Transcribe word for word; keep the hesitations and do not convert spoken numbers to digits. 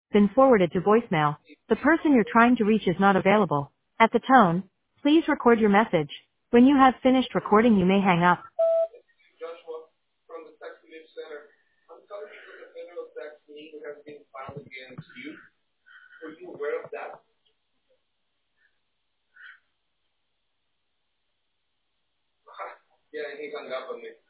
been forwarded to voicemail. The person you're trying to reach is not available. At the tone, please record your message. When you have finished recording, you may hang up. Joshua, from the Tax Relief Center. I'm calling because a federal tax lien has been filed against you. Were you aware of that? Yeah, he hung up on me.